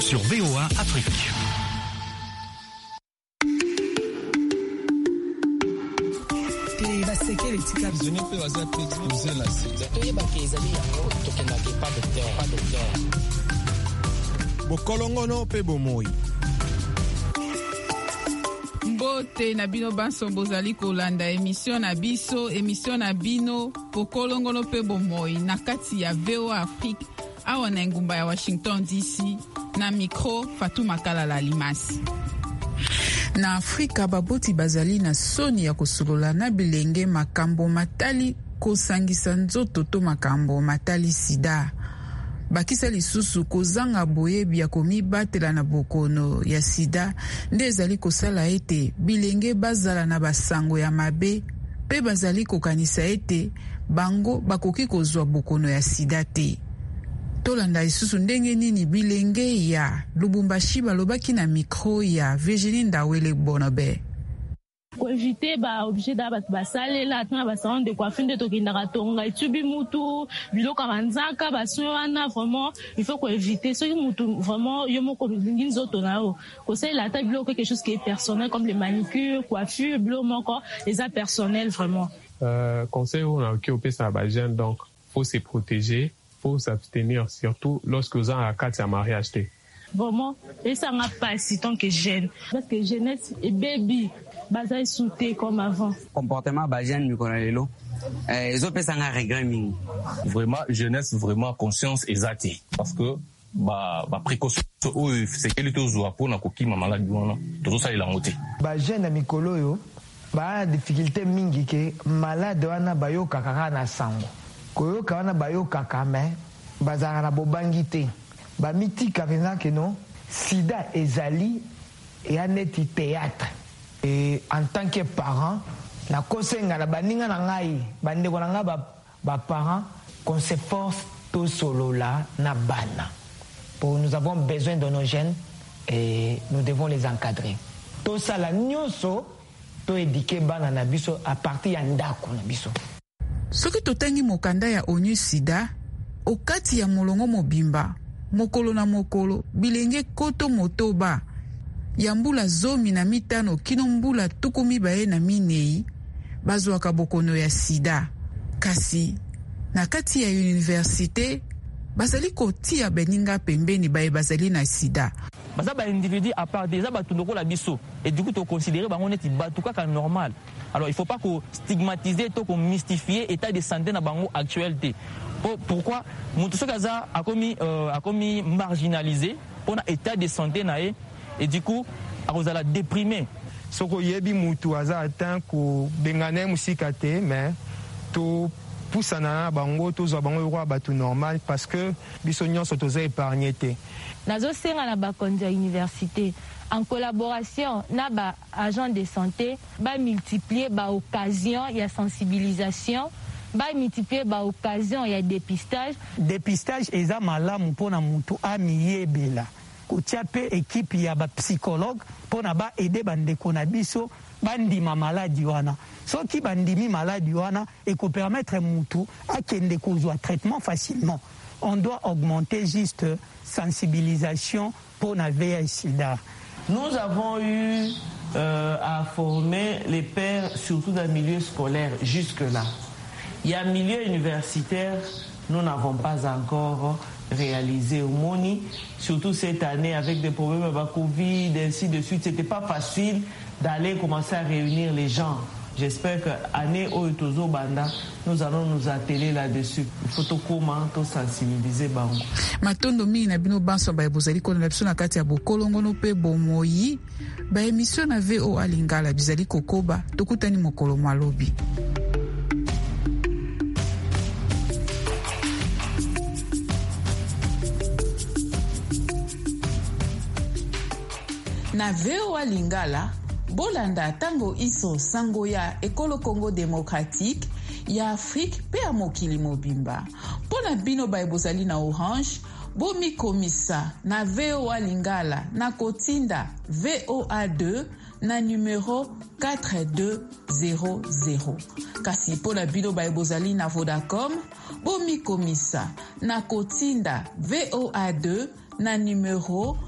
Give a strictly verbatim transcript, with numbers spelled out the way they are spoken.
sur V O A Afrique. Bokolongono pe bomoi. Mbote na bino banso bozali kolanda émission na biso, émission na bino Bokolongono pe bomoi na kati ya V O A Afrique awa na ngumba ya Washington D C na micro Fatou Makalala Limasi. Na Afrika baboti bazali na soni ya kosolola na bilenge makambo matali kosangisa nzoto to makambo matali sida. Bakisa lisusu kozanga boyebi ya komibatela na bokono ya sida nde ezali kosala ete bilenge bazala na basango ya mabe pe bazali kokanisa ete bango bakoki kozwa bokono ya sida te. Tolanda lisusu ndenge nini bilenge ya Lubumbashi balobaki na mikro ya Virginie Ndawele Bonobe. Pour éviter ba obligé da ba basale la tna ba salon de coiffure de tokindaka tonga itubi mutu biloko banzaka basoana vraiment il faut qu'on éviter ce mutu vraiment yo moko lingi nzoto nao ko c'est la table biloko quelque chose qui est personnel comme les manicures coiffure biloko moko les a personnel vraiment euh conseil on a qui opé ça ba jeune donc faut se protéger faut s'abstenir surtout lorsque vous avez un cas de mariage. Vraiment, et ça m'a pas si tant que jeune. Parce que jeunesse et baby, bazai souté comme avant. Comportement ba jeune mikonalelo. Eh, ils ont fait ça un regret ming. Vraiment, jeunesse, vraiment conscience exacte. Parce que, bah, bah, précaution, c'est qu'elle est aux oies pour na koki ma maladie, tout ça il a monté. Ba jeune mikolo yo, ba difficulté mingi ke malade wana bayo kakaka na sango. Koyoka wana bayoka kame bazara na bobangi te ba mitika penza ke non sida ezali et aneti théâtre et en tant que parent na kosenga na baninga na ngai bande ko nga ba ba parents qu'on s'efforce tout solo là na bana pour nous avons besoin de nos jeunes et nous devons les encadrer tout ça la nyonso to éduquer bana na biso à partir ya ndako na biso. Soki totangi mokanda ya onyu sida, okati ya molongo mobimba, mokolo na mokolo, bilenge koto motoba, ya mbula zomi na mitano kino mbula tukumi bae na minei, bazwaka bokono ya sida. Kasi, na kati ya universite, bazali kotia beninga pembeni bae bazali na sida. Baza ba individu à part déjà ba tundoko la biso et du coup to considérer ba on est batuka ka normal. Alors il faut pas qu'on stigmatiser to qu'on mystifier état de santé na bango actualité. Pourquoi mutu sokaza a commis euh, a commis marginalisé pour un état de santé na et du coup a kozala déprimé. Soko yebi mutu aza atteint ko bengane musika te mais to poussana bango to zo bango ko batu normal parce que biso nyonso toza épargné te. Nazo senga na bakonzi ya université en collaboration na ba agent de santé ba multiplier ba occasion ya sensibilisation ba multiplier ba occasion ya dépistage dépistage eza malamu pona mutu amiyebela kotia pe équipe ya ba psychologue pona ba aider bandeko na biso bandima maladie wana soki bandimi maladie wana et ko permettre mutu akende kozwa traitement facilement. On doit augmenter juste sensibilisation pour la V I H sida. Nous avons eu euh, à former les pères, surtout dans le milieu scolaire, jusque-là. Il y a un milieu universitaire, nous n'avons pas encore réalisé au Moni, surtout cette année avec des problèmes avec Covid, ainsi de suite. C'était pas facile d'aller commencer à réunir les gens. J'espère que année Oitozo Banda, nous allons nous atteler là-dessus. Il faut tout comment tout sensibiliser bango. Matondo mi na bino banso ba bozali ko na biso na kati ya bokolongono pe bomoyi ba émission na V O A Lingala bizali kokoba tokutani mokolo malobi. Na V O A Lingala bolanda tango iso sango ya ekolo Congo démocratique ya Afrique pe ya mokili mobimba. Pona bino ba ebozali na Orange, bomi komisa na V O A Lingala na kotinda V O A deux na numéro quatre deux zéro zéro. Kasi pona bino ba ebozali na Vodacom, bomi komisa na kotinda V O A deux na numéro